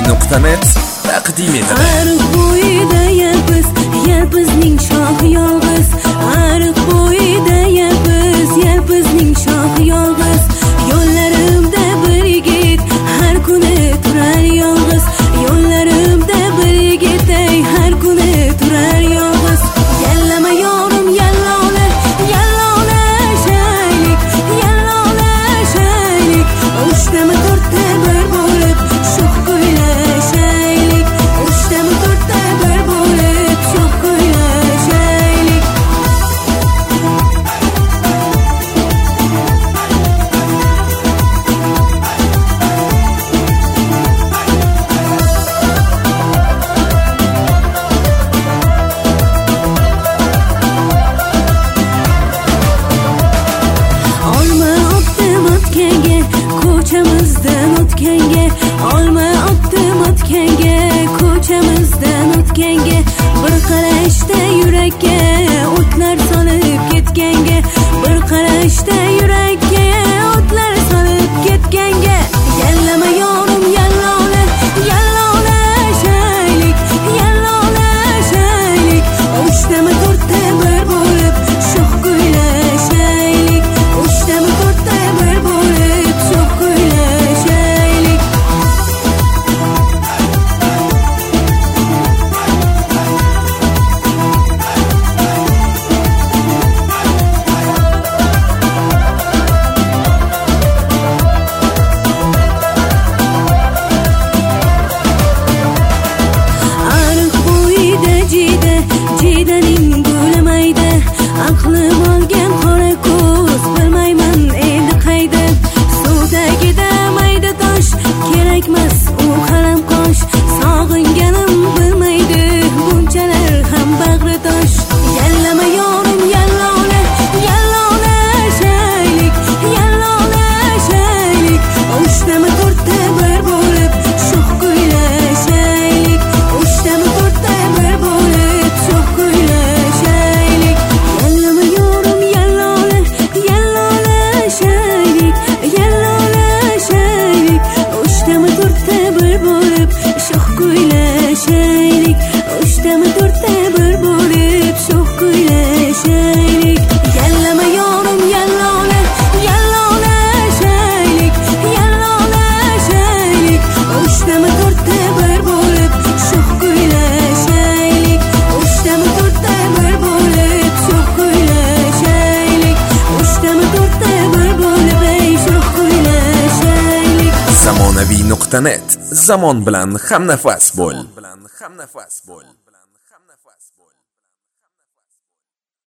zamonaviy.net taqdim etadi. Ariq bo'yida yalpizning shoxi yolg'iz. Ariq bo'yida yalpizning shoxi yolg'iz. Yo'llarimda bir yigit har kuni turar yolg'iz. Yo'llarimda bir yigit har kuni turar yolg'iz. Yallama yorim yallola shaylik, yallola shaylik. Uchtami to'rtta bir bo'lib sho'x kuylashaylik. Uchtami to'rtta bir bo'lib sho'x kuylashaylik. Ko'chamizdan o'tganga bir qarashda yurakka o'tlar solib ketganga, bir qarashda yurakka o'tlar solib ketganga. Yallama yorim yallola shaylik, yallola shaylik. Uchtami to'rtta bir bo'lib sho'x kuylashaylik. Uchtami to'rtta bir bo'lib sho'x kuylashaylik. Jidaning bo'lamaydi, aqlim olgan qora ko'z, bilmayman endi qayda. Suvdagida mayda tosh, kerakmas u qalam qosh. Sog'inganim bilmaydi, bunchalar ham bag'ri tosh. Yallama yorim yallola shaylik, yallola shaylik. Uchtami to'rtta bir bo'lib sho'x kuylashaylik. Uchtami to'rtta bir bo'lib sho'x kuylashaylik. Yallama yorim yallola shaylik, yallola shaylik. Uchtami to'rtta bir bo'lib sho'x kuylashaylik. Uchtami to'rtta bir bo'lib sho'x kuylashaylik. Yallama yorim yallola shaylik, yallola shaylik. Uchtami to'rtta bir bo'lib sho'x kuylashaylik. Uchtami to'rtta bir bo'lib sho'x kuylashaylik. Uchtami to'rtta bir bo'lib sho'x kuylashaylik. zamonaviy.net. Zamon bilan hamnafas bo'l.